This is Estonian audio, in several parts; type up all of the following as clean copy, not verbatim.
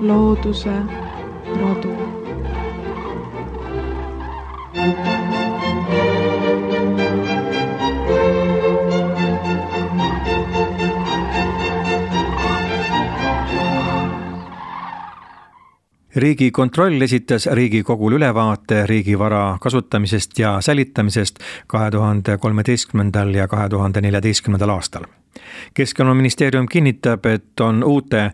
looduse rodu. Riigikontroll esitas Riigikogul ülevaate riigivara kasutamisest ja säilitamisest 2013. ja 2014. aastal. Keskkonnaministeerium kinnitab, et on uute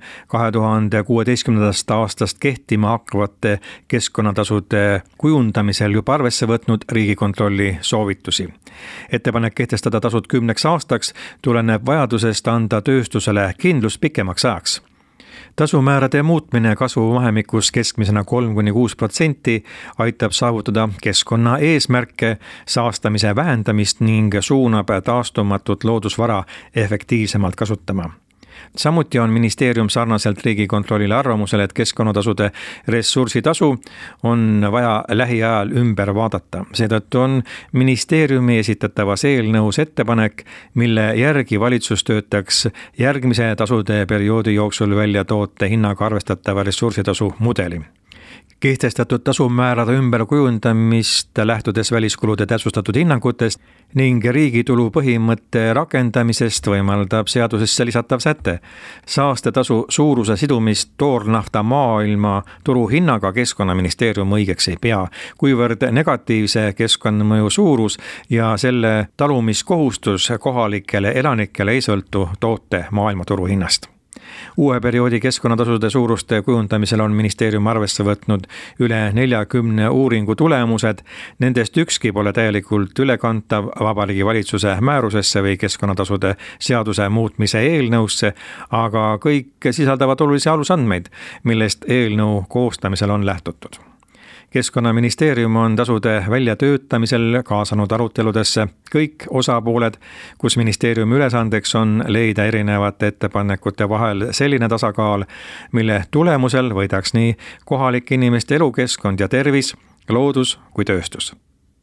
2016. aastast kehtima hakkavate keskkonnatasude kujundamisel juba arvesse võtnud Riigikontrolli soovitusi. Ettepanek kehtestada tasud 10 aastaks tuleneb vajadusest anda tööstusele kindlus pikemaks ajaks. Tasumäärade muutmine kasvuvahemikus keskmisena 3–6% aitab saavutada keskkonna eesmärke, saastamise vähendamist ning suunab taastumatut loodusvara efektiivsemalt kasutama. Samuti on ministeerium sarnaselt Riigikontrollile arvamusel, et keskkonnatasude ressursitasu on vaja lähiajal ümber vaadata. Seetõttu on ministeeriumi esitatavas eelnõus ettepanek, mille järgi valitsus töötaks järgmise tasude perioodi jooksul välja toote hinnaga arvestatava ressursitasu mudeli. Kehtestatud tasumäärade ümberkujundamist lähtudes väliskulude täpsustatud hinnangutest ning riigitulu põhimõtte rakendamisest võimaldab seadusesse lisatav säte. Saastetasu suuruse sidumist toornafta maailma turuhinnaga Keskkonnaministeerium õigeks ei pea, kuivõrd negatiivse keskkonnamõju suurus ja selle talumiskohustus kohalikele elanikele ei sõltu toote maailma turuhinnast. Uue perioodi keskkonnatasude suuruste kujundamisel on ministeerium arvesse võtnud üle 40 uuringu tulemused. Nendest ükski pole täielikult ülekantav Vabariigi Valitsuse määrusesse või keskkonnatasude seaduse muutmise eelnõusse, aga kõik sisaldavad olulisi alusandmeid, millest eelnõu koostamisel on lähtutud. Keskkonnaministeerium on tasude väljatöötamisel kaasanud aruteludesse kõik osapooled, kus ministeeriumi ülesandeks on leida erinevate ettepanekute vahel selline tasakaal, mille tulemusel võidaks nii kohalike inimeste elukeskkond ja tervis, loodus kui tööstus.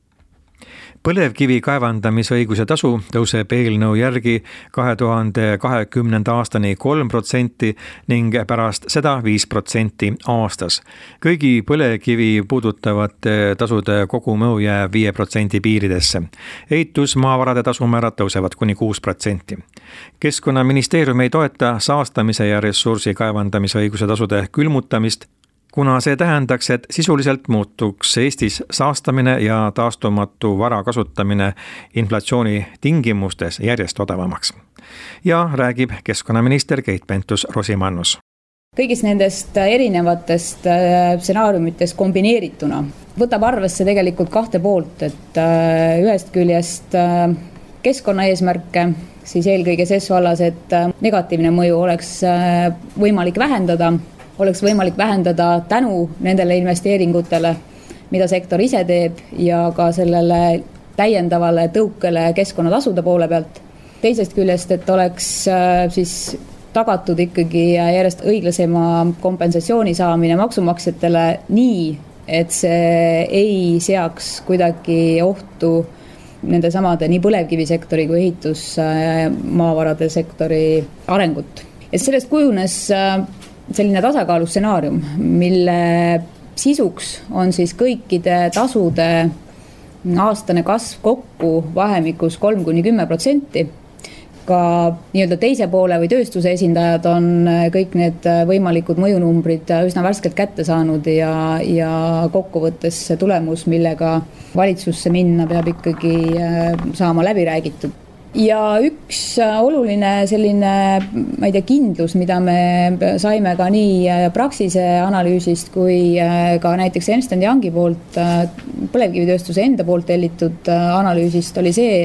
Põlevkivi kaevandamisõiguse tasu tõuseb eelnõu järgi 2020. aastani 3% ning pärast seda 5% aastas. Kõigi põlevkivi puudutavate tasude kogumõju jääb 5% piiridesse. Ehitusmaavarade tasumäärad tõusevad kuni 6%. Keskkonnaministeerium ei toeta saastamise ja ressursi kaevandamisõiguse tasude külmutamist, kuna see tähendaks, et sisuliselt muutuks Eestis saastamine ja taastumatu vara kasutamine inflatsiooni tingimustes järjest odavamaks. Ja räägib keskkonnaminister Keit Pentus-Rosimannus. Kõigist nendest erinevatest stsenaariumitest kombineerituna võtab arvesse tegelikult kahte poolt, et ühest küljest keskkonnaeesmärke, siis eelkõige ses vallas, et negatiivne mõju oleks võimalik vähendada tänu nendele investeeringutele, mida sektor ise teeb ja ka sellele täiendavale tõukele keskkonnatasude poole pealt. Teisest küljest, et oleks siis tagatud ikkagi järjest õiglasema kompensatsiooni saamine maksumaksjatele nii, et see ei seaks kuidagi ohtu nende samade nii põlevkivisektori kui ehitusmaavarade sektori arengut. Ja sellest kujunes selline tasakaalustsenaarium, mille sisuks on siis kõikide tasude aastane kasv kokku vahemikus 3–10%. Ka nii-öelda teise poole või tööstuse esindajad on kõik need võimalikud mõjunumbrid üsna värskelt kätte saanud ja kokkuvõttes see tulemus, millega valitsusse minna, peab ikkagi saama läbi räägitud. Ja üks oluline selline, kindlus, mida me saime ka nii Praxise analüüsist kui ka näiteks Ernst & Youngi poolt, põlevkivitööstuse enda poolt tellitud analüüsist oli see,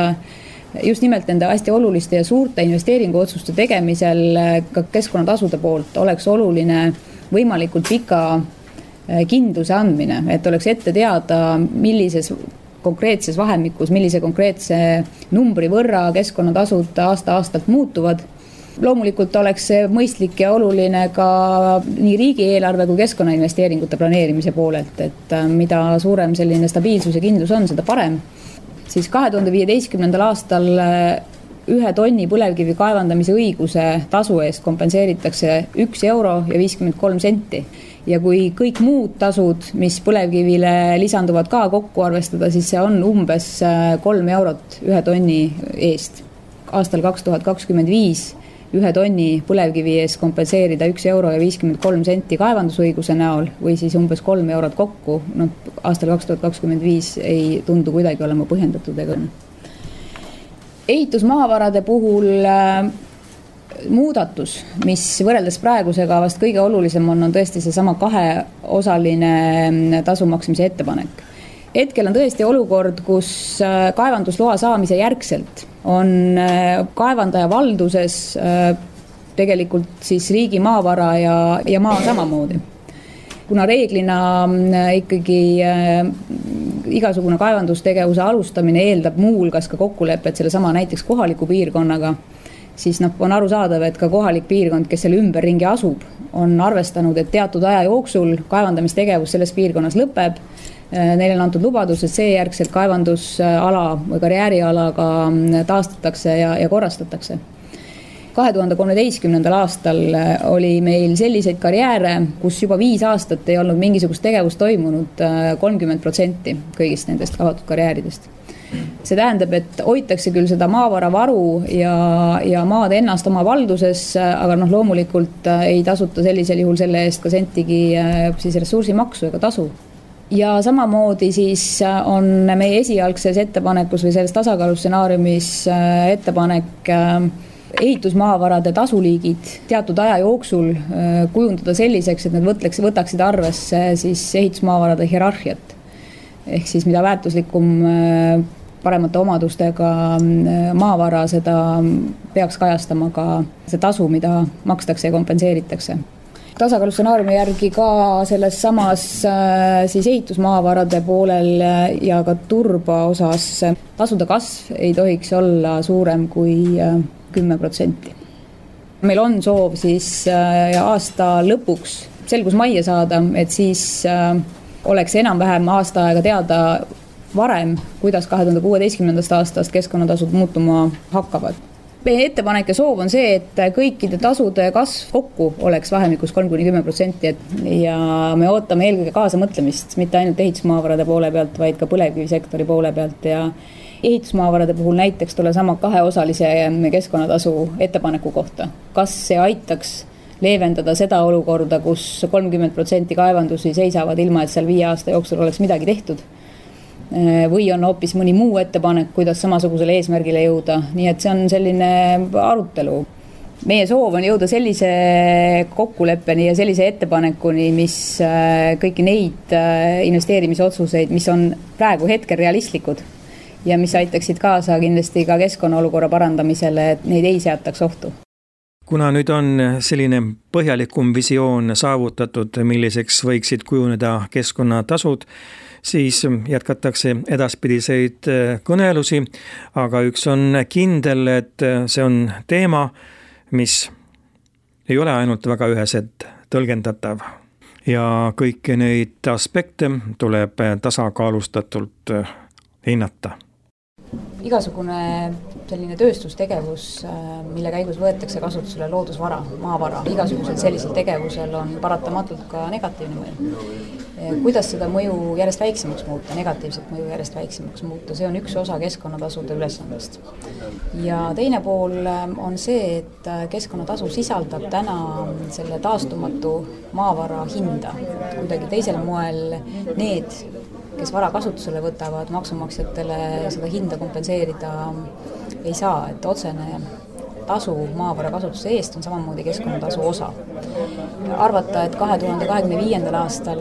et just nimelt nende hästi oluliste ja suurte investeeringuotsuste tegemisel ka keskkonnatasude poolt oleks oluline võimalikult pika kindluse andmine, et oleks ette teada, millises konkreetses vahemikus, millise konkreetse numbri võrra keskkonnatasud aasta-aastalt muutuvad. Loomulikult oleks see mõistlik ja oluline ka nii riigieelarve kui keskkonnainvesteeringute planeerimise poolelt, et mida suurem selline stabiilsus ja kindlus on, seda parem. Siis 2015. aastal 1 tonni põlevkivi kaevandamise õiguse tasu eest kompenseeritakse 1 euro ja 53 senti. Ja kui kõik muud tasud, mis põlevkivile lisanduvad ka kokku arvestada, siis see on umbes 3 eurot 1 tonni eest. Aastal 2025 1 tonni põlevkivi eest kompenseerida 1 euro ja 53 senti kaevandusõiguse näol või siis umbes 3 eurot kokku, aastal 2025 ei tundu kuidagi olema põhjendatud ega. Ehitusmaavarade puhul muudatus, mis võrreldes praegusega vast kõige olulisem on tõesti seesama 2-osaline tasu maksmise ettepanek. Hetkel on tõesti olukord, kus kaevandusloa saamise järgselt on kaevandaja valduses tegelikult siis riigi maavara ja maa samamoodi. Kuna reeglina ikkagi igasugune kaevandustegevuse alustamine eeldab muulgas ka kokkulepet selle sama näiteks kohaliku piirkonnaga, siis on arusaadav, et ka kohalik piirkond, kes selle ümberringi asub, on arvestanud, et teatud aja jooksul kaevandamistegevus selles piirkonnas lõpeb. Neil on antud lubadus, et seejärgselt kaevandusala või karjääriala ka taastatakse ja korrastatakse. 2013. aastal oli meil selliseid karjääre, kus juba 5 aastat ei olnud mingisugust tegevust toimunud 30% kõigist nendest avatud karjääridest. See tähendab, et hoitakse küll seda maavara varu ja maad ennast oma valduses, aga loomulikult ei tasuta sellisel juhul selle eest ka sentigi siis ressursimaksu ega tasu. Ja samamoodi siis on meie esialgses ettepanekus või selles tasakaalustsenaariumis ettepanek ehitusmaavarade tasuliigid teatud aja jooksul kujundada selliseks, et need võtaksid arvesse siis ehitusmaavarade hierarhiat. Ehk siis mida väärtuslikum paremate omadustega maavara, seda peaks kajastama ka see tasu, mida makstakse ja kompenseeritakse. Tasakaalustsenaariumi järgi ka selles samas siis ehitusmaavarade poolel ja ka turba osas tasude kasv ei tohiks olla suurem kui 10%. Meil on soov siis aasta lõpuks selgus majja saada, et siis oleks enam-vähem aasta aega teada varem, kuidas 2016. aastast keskkonnatasud muutuma hakkavad. Meie ettepanek ja soov on see, et kõikide tasude kasv kokku oleks vahemikus 3–10% ja me ootame eelkõige kaasamõtlemist, mitte ainult ehitusmaavarade poole pealt, vaid ka põlevkivisektori poole pealt ja ehitusmaavarade puhul näiteks tule sama 2-osalise keskkonnatasu ettepaneku kohta. Kas see aitaks leevendada seda olukorda, kus 30% kaevandusi seisavad ilma, et seal 5 aasta jooksul oleks midagi tehtud? Või on hoopis mõni muu ettepanek, kuidas samasugusele eesmärgile jõuda. Nii et see on selline arutelu. Meie soov on jõuda sellise kokkuleppeni ja sellise ettepanekuni, mis kõiki neid investeerimisotsuseid, mis on praegu hetkel realistlikud ja mis aitaksid kaasa kindlasti ka keskkonnaolukorra parandamisele, et neid ei seataks ohtu. Kuna nüüd on selline põhjalikum visioon saavutatud, milliseks võiksid kujuneda keskkonnatasud, siis jätkatakse edaspidiseid kõnelusi, aga üks on kindel, et see on teema, mis ei ole ainult väga üheselt tõlgendatav ja kõiki neid aspekte tuleb tasakaalustatult hinnata. Igasugune selline tööstustegevus, mille käigus võetakse kasutusele loodusvara, maavara, igasugusel sellisel tegevusel on paratamatult ka negatiivne mõju. Kuidas seda mõju järjest väiksemaks muuta, negatiivset mõju järjest väiksemaks muuta, see on üks osa keskkonnatasude ülesandest. Ja teine pool on see, et keskkonnatasu sisaldab täna selle taastumatu maavara hinda. Kuidagi teisel moel need, kes vara kasutusele võtavad, maksumaksjatele seda hinda kompenseerida ei saa, et otsene tasu maavara kasutuse eest on samamoodi keskkonnatasu osa. Arvata, et 2025. aastal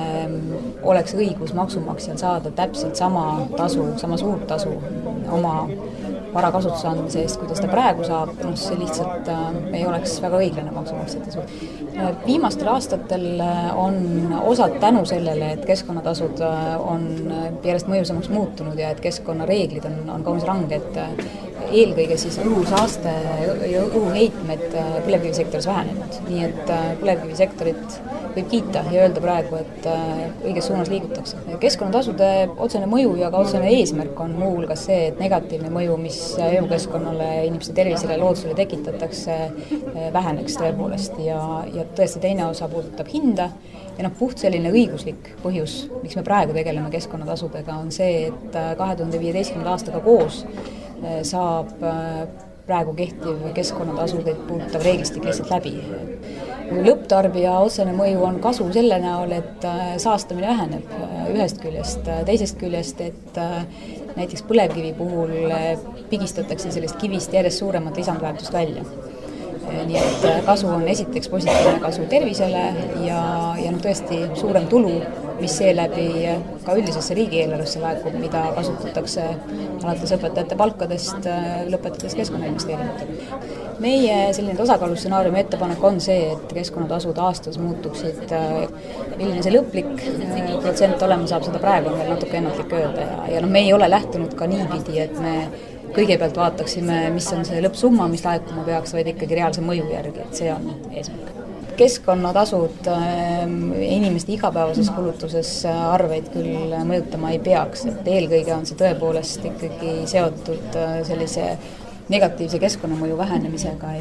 oleks õigus maksumaksjal saada täpselt sama tasu, sama suurt tasu oma vara kasutuse andmise eest, kuidas ta praegu saab, see lihtsalt ei oleks väga õiglane maksumaksjate suht. Viimastel aastatel on osad tänu sellele, et keskkonnatasud on järjest mõjusamaks muutunud ja et keskkonnareeglid on kaunis ranged, eelkõige siis õhusaaste ja õhuheitmed põlevkivisektoris vähenenud. Nii et põlevkivisektorit võib kiita ja öelda praegu, et õiges suunas liigutakse. Keskkonnatasude otsene mõju ja ka otsene eesmärk on muuhulgas see, et negatiivne mõju, mis elukeskkonnale, inimeste tervisele, loodusele tekitatakse, väheneks tõepoolest ja tõesti teine osa puudutab hinda ja puht selline õiguslik põhjus, miks me praegu tegeleme keskkonnatasudega, on see, et 2015. aastaga koos saab praegu kehtiv keskkonnatasude puudutav reeglistik lihtsalt läbi. Lõpptarbija otsene mõju on kasu selle näol, et saastamine väheneb ühest küljest, teisest küljest, et näiteks põlevkivi puhul pigistatakse sellest kivist järjest suuremat lisandväärtust välja. Nii et kasu on esiteks positiivne kasu tervisele ja tõesti suurem tulu, mis seeläbi ka üldisesse riigieelarvesse laekub, mida kasutatakse alates õpetajate palkadest, lõpetades keskkonnainvesteeringutega. Meie selline tasakaalustsenaariumi ettepanek on see, et keskkonnatasud aastas muutuksid. Milline see lõplik protsent olema saab, seda praegu on veel natuke ennatlik öelda ja me ei ole lähtunud ka niipidi, et me kõigepealt vaataksime, mis on see lõppsumma, mis laekuma peaks, vaid ikkagi reaalse mõju järgi, et see on eesmärk. Keskkonnatasud inimeste igapäevases kulutuses arveid küll mõjutama ei peaks, et eelkõige on see tõepoolest ikkagi seotud sellise negatiivse keskkonnamõju vähenemisega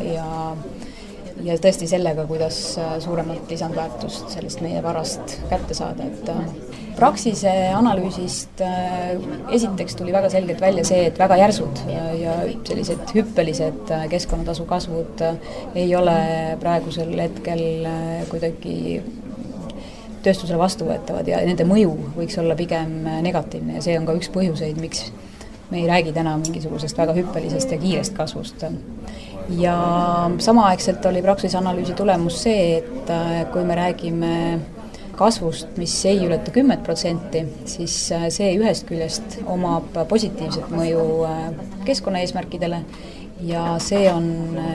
ja tõesti sellega, kuidas suuremat lisandväärtust sellest meie varast kätte saada, et Praxise analüüsist esiteks tuli väga selgelt välja see, et väga järsud ja sellised hüppelised keskkonnatasu kasvud ei ole praegusel hetkel kuidagi tööstusele vastuvõetavad ja nende mõju võiks olla pigem negatiivne ja see on ka üks põhjuseid, miks me ei räägi täna mingisugusest väga hüppelisest ja kiirest kasvust. Ja samaaegselt oli Praxise analüüsi tulemus see, et kui me räägime kasvust, mis ei ületa 10%, siis see ühest küljest omab positiivset mõju keskkonnaeesmärkidele ja see on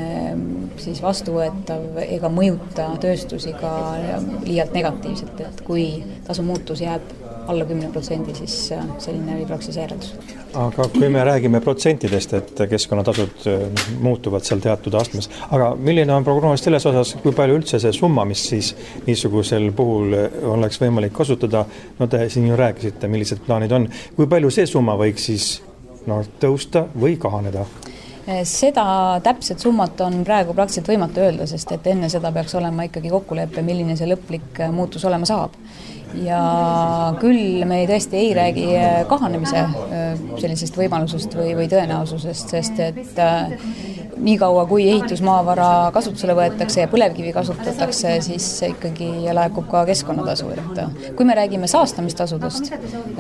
siis vastuvõetav ega mõjuta tööstusi ka liialt negatiivselt, et kui tasu muutus jääb alla 10%, siis selline oli Praxise järeldus. Aga kui me räägime protsentidest, et keskkonnatasud muutuvad seal teatud astmes, aga milline on prognoos selles osas, kui palju üldse see summa, mis siis niisugusel puhul oleks võimalik kasutada, no te siin ju rääkisite, millised plaanid on, kui palju see summa võiks siis tõusta või kahaneda? Seda täpset summat on praegu praktiliselt võimatu öelda, sest et enne seda peaks olema ikkagi kokkulepe, milline see lõplik muutus olema saab. Ja küll me tõesti ei räägi kahanemise sellisest võimalusest või tõenäosusest, sest et nii kaua, kui ehitusmaavara kasutusele võetakse ja põlevkivi kasutatakse, siis ikkagi laekub ka keskkonnatasu. Kui me räägime saastamistasudest,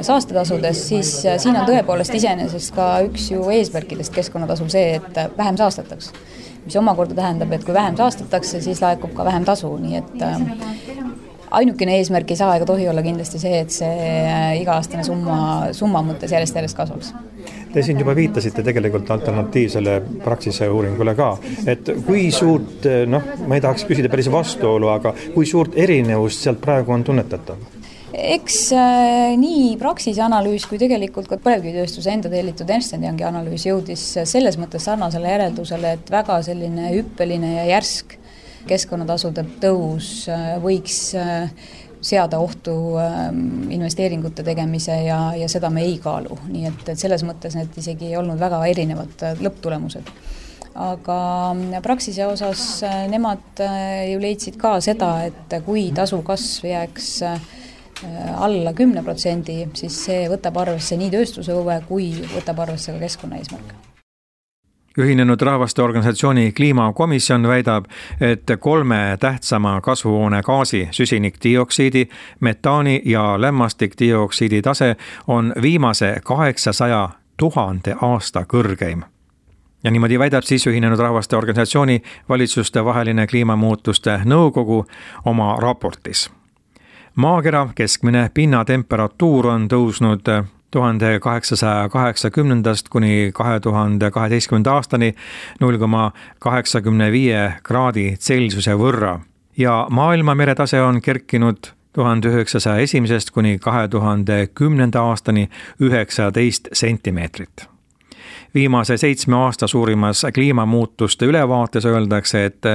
siis siin on tõepoolest iseenesest ka üks ju eesmärkidest keskkonnatasul see, et vähem saastataks. Mis omakorda tähendab, et kui vähem saastatakse, siis laekub ka vähem tasu, nii et ainukene eesmärk ei saa ega tohi olla kindlasti see, et see iga-aastane summa mõttes järjest kasvaks. Te siin juba viitasite tegelikult alternatiivsele Praxise uuringule ka, et kui suurt, ma ei tahaks küsida päris vastuolu, aga kui suurt erinevust sealt praegu on tunnetatav? Eks nii Praxise analüüs kui tegelikult ka põlevkivitööstuse enda tellitud Ernst & Youngi analüüs jõudis selles mõttes sarnasele järeldusele, et väga selline hüppeline ja järsk keskkonnatasude tõus võiks seada ohtu investeeringute tegemise ja seda me ei kaalu. Nii et selles mõttes need isegi ei olnud väga erinevad lõpptulemused. Aga Praxise osas nemad ju leidsid ka seda, et kui tasu kasv jääks alla 10%, siis see võtab arvesse nii tööstuse huve kui võtab arvesse ka keskkonnaeesmärke. Ühinenud Rahvaste Organisatsiooni kliimakomisjon väidab, et 3 tähtsama kasvuhoonegaasi süsinikdioksiidi, metaani ja lämmastikdioksiidi tase on viimase 800 000 aasta kõrgeim. Ja niimoodi väidab siis Ühinenud Rahvaste Organisatsiooni valitsuste vaheline kliimamuutuste nõukogu oma raportis. Maakera keskmine pinnatemperatuur on tõusnud 1880 kuni 2012 aastani 0,85 kraadi Celsiuse võrra ja maailma meretase on kerkinud 1901 kuni 2010 aastani 19 sentimeetrit. Viimase 7 aasta suurimas kliimamuutuste ülevaates öeldakse, et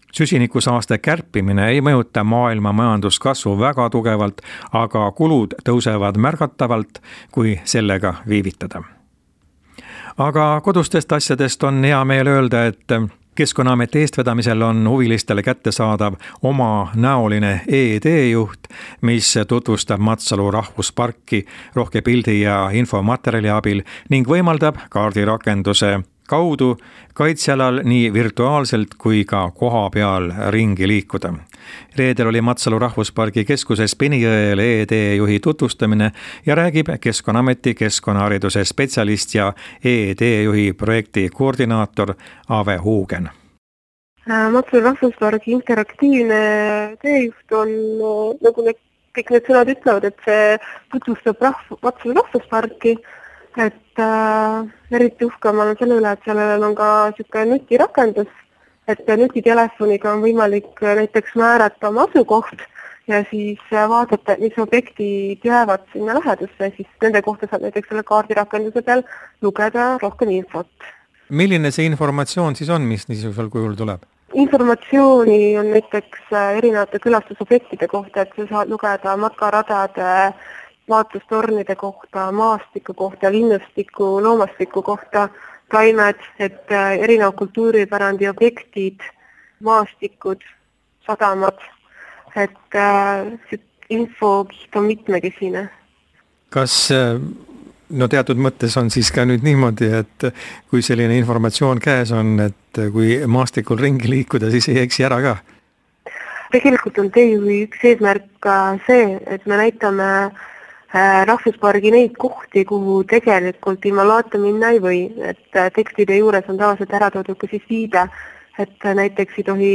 Süsinikusaaste kärpimine ei mõjuta maailma majanduskasvu väga tugevalt, aga kulud tõusevad märgatavalt, kui sellega viivitada. Aga kodustest asjadest on hea meel öelda, et Keskkonnaameti eestvedamisel on huvilistele kättesaadav oma näoline e-teejuht, mis tutvustab Matsalu rahvusparki rohke pildi ja infomaterjali abil ning võimaldab kaardirakenduse kaudu kaitsealal nii virtuaalselt kui ka koha peal ringi liikuda. Reedel oli Matsalu rahvuspargi keskuses Penijõel e-teejuhi tutvustamine ja räägib Keskkonnaameti keskkonnahariduse spetsialist ja e-teejuhi projekti koordinaator Ave Huugen. Matsalu rahvuspargi interaktiivne teejuht on, nagu kõik need sõnad ütlevad, et see tutvustab Matsalu rahvusparki. Et eriti uhke ma olen selle üle, et sellel on ka selline nutirakendus, et nutitelefoniga on võimalik näiteks määrata oma asukoht ja siis vaadata, mis objektid jäävad sinna lähedusse, siis nende kohta saab näiteks selle kaardirakenduse peal lugeda rohkem infot. Milline see informatsioon siis on, mis niisugusel kujul tuleb? Informatsiooni on näiteks erinevate külastusobjektide kohta, et sa saad lugeda matkaradade, vaatlustornide kohta, maastiku kohta, linnustiku, loomastiku kohta, taimed, et erinevad kultuuripärandi objektid, maastikud, sadamad, et infokiht on mitmekesine. Kas teatud mõttes on siis ka nüüd niimoodi, et kui selline informatsioon käes on, et kui maastikul ringi liikuda, siis ei eksi ära ka? Tegelikult on teejuhi üks eesmärk see, et me näitame rahvuspargi neid kohti, kuhu tegelikult ilma loata minna ei või, et tekstide juures on tavaliselt ära toodud ka siis viide, et näiteks ei tohi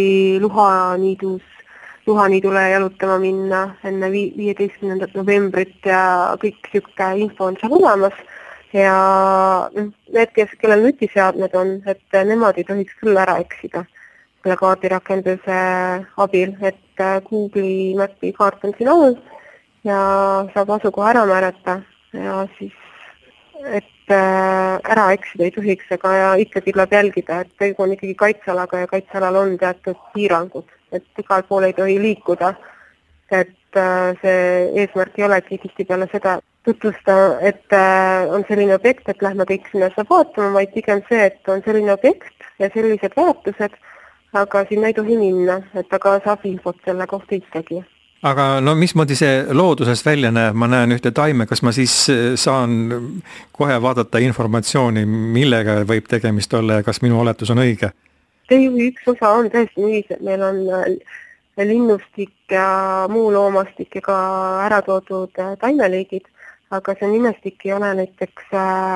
luhaniidule jalutama minna enne 15. novembrit ja kõik siuke info on seal olemas ja need, kellel nutiseadmed on, et nemad ei tohiks küll ära eksida selle kaardirakenduse abil, et Google'i Mapi kaart on siin all ja saab asukoha ära määrata ja siis, et ära eksida ei tohiks, aga ja ikkagi tuleb jälgida, et tegu on ikkagi kaitsealaga ja kaitsealal on teatud piirangud, et igal pool ei tohi liikuda, et see eesmärk ei olegi tihtipeale seda tutvustada, et on selline objekt, et lähme kõik sinna saab vaatama, vaid pigem see, et on selline objekt ja sellised väärtused, aga sinna ei tohi minna, et aga saab infot selle kohta ikkagi. Aga mismoodi see looduses välja näeb? Ma näen ühte taime, kas ma siis saan kohe vaadata informatsiooni, millega võib tegemist olla ja kas minu oletus on õige? Teejuhi üks osa on täiesti nii, et meil on linnustik ja muu loomastik ja ka ära toodud taimeliigid, aga see nimestik ei ole näiteks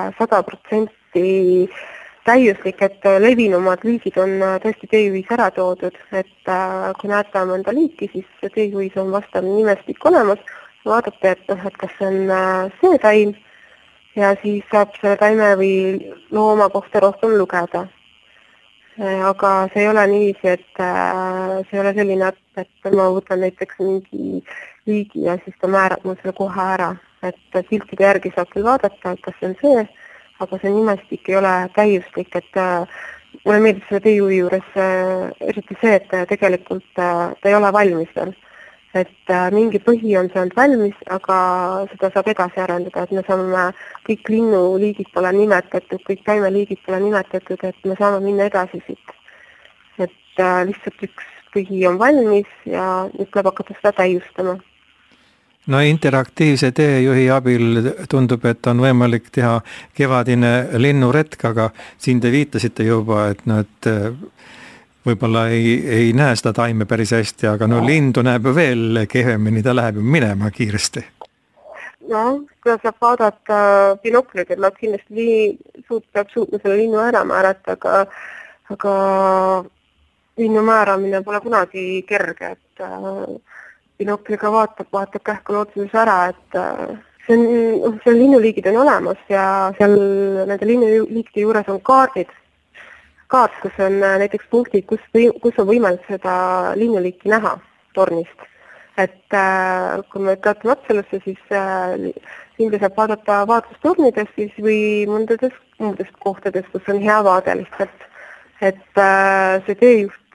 100% täiuslik, et levinumad liigid on tõesti teejuhis ära toodud, et kui näete mõnda liiki, siis teejuhis on vastav nimestik olemas, vaadata, et kas see on see taim ja siis saab selle taime või looma kohta rohkem lugeda. Aga see ei ole niiviisi, et see ei ole selline, et ma võtan näiteks mingi liigi ja siis ta määrab mul selle koha ära, et piltide järgi saab küll vaadata, et kas see on see, aga see nimestik ei ole täiuslik, et mulle meeldib selle teejuhi juures eriti see, et tegelikult ta ei ole valmis veel. Et mingi põhi on saanud valmis, aga seda saab edasi arendada, et me saame kõik linnuliigid pole nimetatud, kõik taimeliigid pole nimetatud, et me saame minna edasi siit. Et lihtsalt üks põhi on valmis ja nüüd tuleb hakata seda täiustama. No interaktiivse teejuhi abil tundub, et on võimalik teha kevadine linnuretk, aga siin te viitasite juba, et nad võib-olla ei näe seda taime päris hästi, aga lindu näeb veel kehvemini, ta läheb minema kiiresti. No, seda saab vaadata binokliga, et nad kindlasti peab suutma selle linnu ära määrata, aga linnu määramine pole kunagi kerge, et binokliga vaatab kähku looduses ära, et seal linnuliigid on olemas ja seal nende linnuliigide juures on kaart, kus on näiteks punktid, kus on võimalik seda linnuliiki näha tornist. Et kui me teate Matsalusse, siis linde saab vaadata vaatlustornidest siis või mõndadest muudest kohtadest, kus on hea vaade lihtsalt. Et see teejuht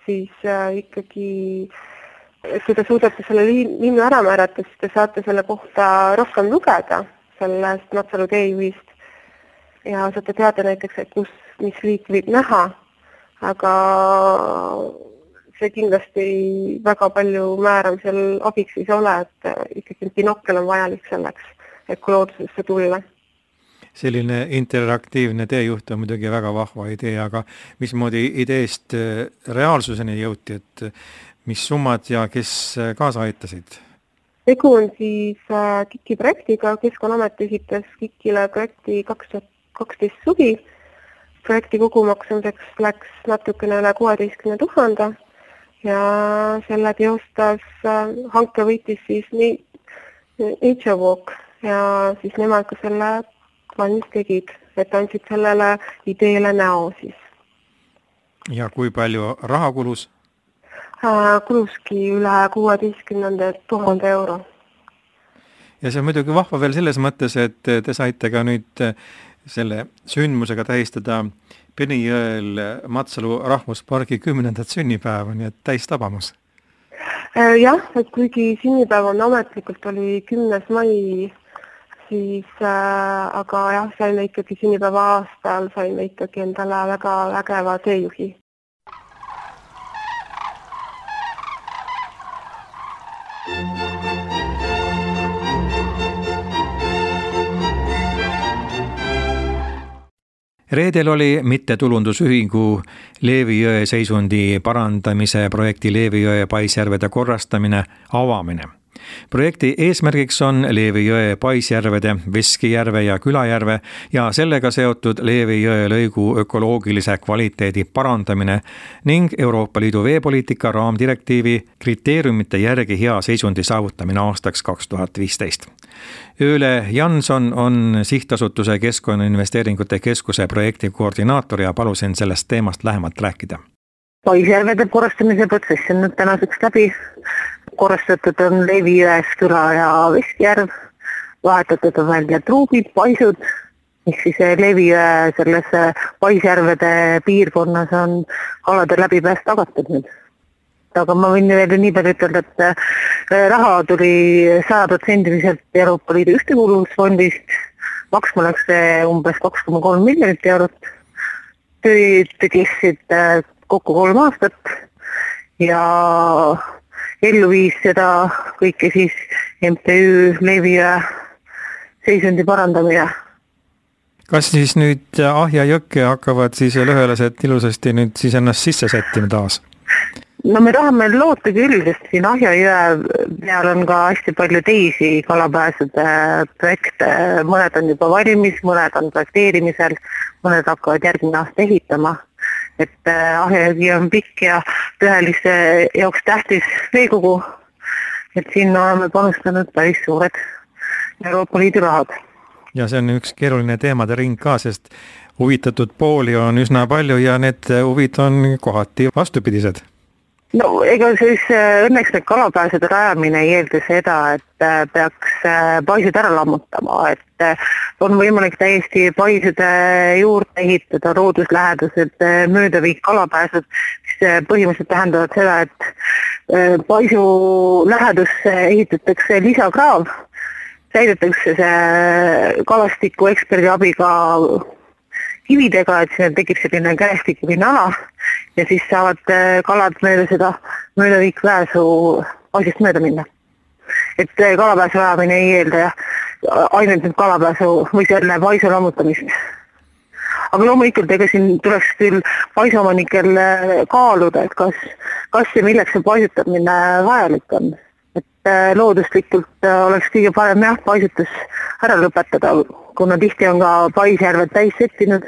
siis ikkagi, kui te suudate selle linnu ära määrata, siis te saate selle kohta rohkem lugeda sellest Matsalu teejuhist ja saate teada näiteks, et mis liik võib näha, aga see kindlasti väga palju määramisel abiks ei ole, et ikkagi binokkel on vajalik selleks, et kui loodusesse tulla. Selline interaktiivne teejuht on muidugi väga vahva idee, aga mismoodi ideest reaalsuseni jõuti, et mis summad ja kes kaasa aitasid? Tegu on siis KIK-i projektiga, Keskkonnaamet esitas KIK-ile projekti 2012 suvi. Projekti kogumaksumuseks läks natukene üle 16 000 ja selle teostas hanke võitis siis Nature Walk ja siis nemad ka selle valmis tegid, et andsid sellele ideele näo siis. Ja kui palju raha kulus? Kuluski üle 16 000 euro. Ja see on muidugi vahva veel selles mõttes, et te saite ka nüüd selle sündmusega tähistada Penijõel Matsalu rahvuspargi 10. sünnipäeva, nii et täis tabamus. Jah, et kuigi sünnipäev on ametlikult oli 10. mai, siis aga jah, saime ikkagi sünnipäeva aastal, saime ikkagi endale väga vägeva teejuhi. Reedel oli mittetulundusühingu Leevijõe seisundi parandamise projekti Leevijõe paisjärvede korrastamine avamine. Projekti eesmärgiks on Leevijõe paisjärvede, Veskijärve ja Külajärve ja sellega seotud Leevijõe lõigu ökoloogilise kvaliteedi parandamine ning Euroopa Liidu veepoliitika raamdirektiivi kriteeriumite järgi hea seisundi saavutamine aastaks 2015. Ööle Janson on Sihtasutuse Keskkonnainvesteeringute Keskuse projekti koordinaator ja palusin sellest teemast lähemalt rääkida. Paisjärvede korrastamise protsess on nüüd tänaseks läbi. Korrastatud on Leevijões Küla ja Veskijärv, vahetatud on välja truubid, paisud, mis siis Leevijõe selles paisjärvede piirkonnas on kalade läbipääs tagatud nüüd. Aga ma võin veel nii palju ütelda, et raha tuli 100% Euroopa Liidu ühtekuuluvusfondist, maksma läks umbes 2,3 miljonit eurot. Tööd kestsid kokku 3 aastat ja ellu viis seda kõike siis MTÜ Leevijõe seisundi parandamine. Kas siis nüüd Ahja jõkke hakkavad siis lõhelased ilusasti nüüd siis ennast sisse sättima taas? No me tahame loota küll, sest siin Ahja jõe peal on ka hästi palju teisi kalapääsude projekte. Mõned on juba valmis, mõned on projekteerimisel, mõned hakkavad järgmine aasta ehitama. Et Ahja jõgi on pikk ja Pühelise jaoks tähtis veekogu, et siin oleme panustanud päris suured Euroopa Liidu rahad. Ja see on üks keeruline teemade ring ka, sest huvitatud pooli on üsna palju ja need huvid on kohati vastupidised. No ega siis õnneks need kalapääsude rajamine ei eelda seda, et peaks paisud ära lammutama, et on võimalik täiesti paisude juurde ehitada looduslähedased möödaviik kalapääsud, mis põhimõtteliselt tähendavad seda, et paisu lähedusse ehitatakse lisakraav, säidetakse see kalastiku eksperdi abiga kividega, et sinna tekib selline käestikuline ala ja siis saavad kalad mööda seda möödaviikpääsu paisist mööda minna. Et kalapääsu rajamine ei eelda ainult nüüd kalapääsu või selle paisu lammutamist. Aga loomulikult ega siin tuleks küll paisuomanikel kaaluda, et kas ja milleks see paisutamine vajalik on. Et looduslikult oleks kõige parem paisutus ära lõpetada, kuna tihti on ka paisjärved täis settinud,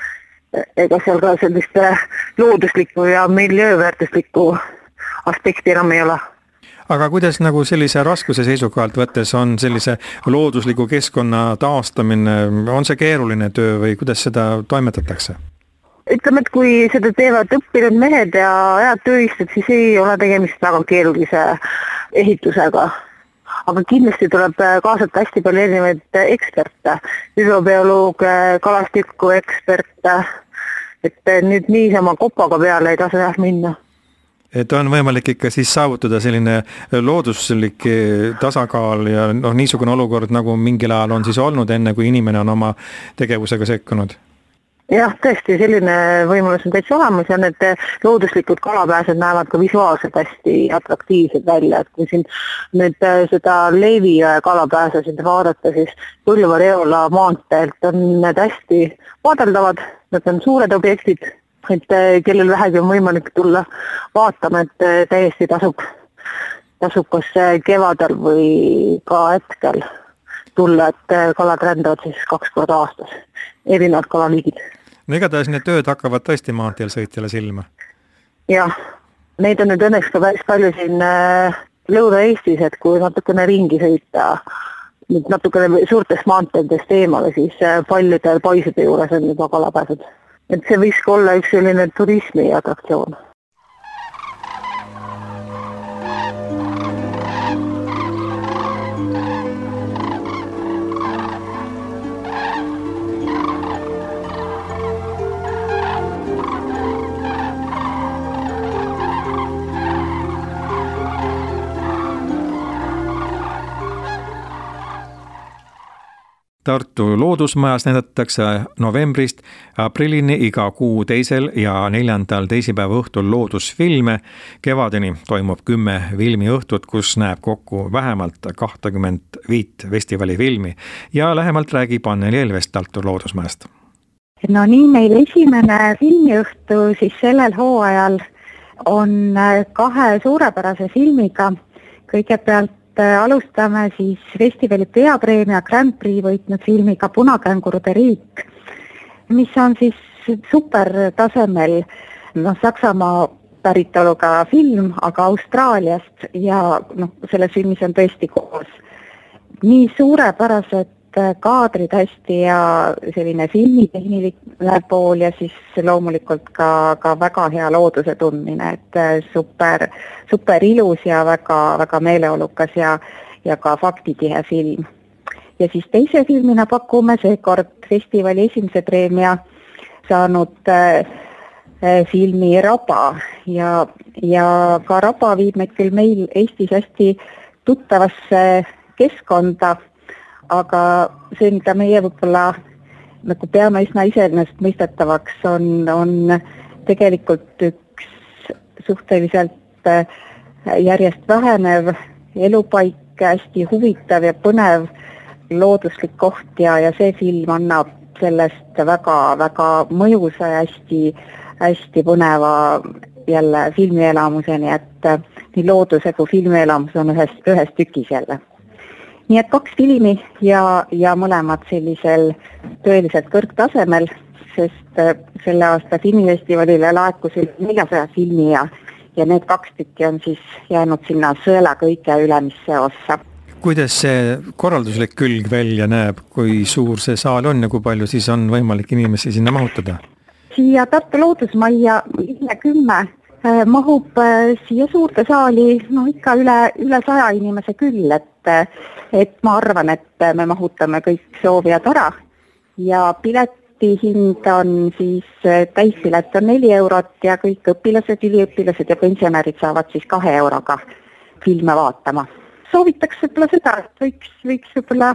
ega seal ka sellist looduslikku ja miljööväärtuslikku aspekti enam ei ole. Aga kuidas nagu sellise raskuse seisukohalt võttes on sellise loodusliku keskkonna taastamine, on see keeruline töö või kuidas seda toimetatakse? Ütleme, et kui seda teevad õppinud mehed ja head tööistud, siis ei ole tegemist väga keerulise ehitusega. Aga kindlasti tuleb kaasata hästi palju erinevaid eksperte, hüdrobioloog, kalastiku eksperte, et nüüd niisama kopaga peale ei tasu minna. Et on võimalik ikka siis saavutada selline looduslik tasakaal ja niisugune olukord, nagu mingil ajal on siis olnud, enne kui inimene on oma tegevusega sekkunud? Jah, tõesti, selline võimalus on täitsa olemas ja need looduslikud kalapääsed näevad ka visuaalselt hästi atraktiivsed välja, et kui siin nüüd seda Leevi kalapääsesid vaadata, siis Põlva-Reola maanteelt on need hästi vaadeldavad, need on suured objektid, et kellel vähegi on võimalik tulla vaatama, et täiesti tasub kas kevadel või ka hetkel tulla, et kalad rändavad siis 2 korda aastas, erinevad kalaliigid. No igatahes need tööd hakkavad tõesti maanteel sõitjale silma. Jah, neid on nüüd õnneks ka päris palju siin Lõuna-Eestis, et kui natukene ringi sõita, natukene suurtest maanteedest eemale, siis paljudel paisude juures on juba kalapääsed. Et see võiks olla üks selline turismi atraktsioon. Tartu loodusmajas näidatakse novembrist aprillini iga kuu 2. ja 4. teisipäeva õhtul loodusfilme. Kevadeni toimub 10 filmiõhtut, kus näeb kokku vähemalt 25 festivali-filmi ja lähemalt räägib Anneli Elvest Tartu loodusmajast. No nii, meil esimene filmiõhtu siis sellel hooajal on 2 suurepärase filmiga. Kõigepealt alustame siis festivali peapreemia Grand Prix võitnud filmiga Punakängurude riik, mis on siis super tasemel Saksamaa päritoluga film, aga Austraaliast ja selles filmis on tõesti koos nii suurepärased kaadrid hästi ja selline filmitehniline pool ja siis loomulikult ka väga hea looduse tundmine, et super ilus ja väga meeleolukas ja ka faktitihe film. Ja siis teise filmina pakume seekord festivali esimese preemia saanud filmi Raba ja ka Raba viib meid küll meil Eestis hästi tuttavasse keskkonda, aga see, mida meie võib-olla nagu peame üsna iseenesestmõistetavaks, on tegelikult üks suhteliselt järjest vähenev elupaik, hästi huvitav ja põnev looduslik koht ja see film annab sellest väga mõjusa ja hästi põneva jälle filmielamuseni, et nii looduse kui filmielamus on ühes tükis jälle. Nii et 2 filmi ja mõlemad sellisel tõeliselt kõrgtasemel, sest selle aasta filmifestivalile laekus üle 400 filmi ja need 2 tükki on siis jäänud sinna sõela kõige ülemisse ossa. Kuidas see korralduslik külg välja näeb, kui suur see saal on ja kui palju siis on võimalik inimesi sinna mahutada? Siia Tartu loodusmajja 10 mahub siia suurde saali ikka üle 100 inimese küll, et ma arvan, et me mahutame kõik soovijad ära ja pileti hind on siis, täispilet on 4 eurot ja kõik õpilased, üliõpilased ja pensionärid saavad siis 2 euroga filme vaatama. Soovitakse võib-olla seda, et võiks võib-olla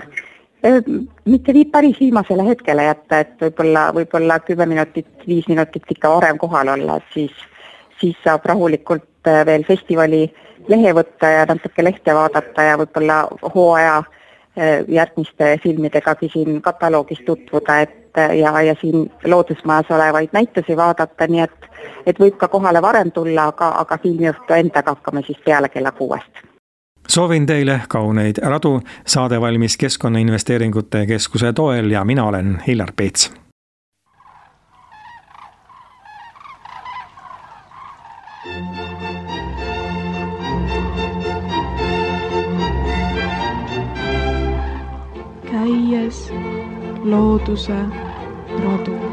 mitte päris viimasele hetkele jätta, et võib-olla 10 minutit, 5 minutit ikka varem kohal olla, et siis saab rahulikult veel festivali lehe võtta ja natuke lehte vaadata ja võib-olla hooaja järgmiste filmidegagi siin kataloogis tutvuda ja siin loodusmajas olevaid näitusi vaadata, nii et võib ka kohale varem tulla, aga filmiõhtu endaga hakkame siis peale kella 6. Soovin teile kauneid radu, saade valmis Keskkonnainvesteeringute Keskuse toel ja mina olen Hillar Peets. Käies looduse radu.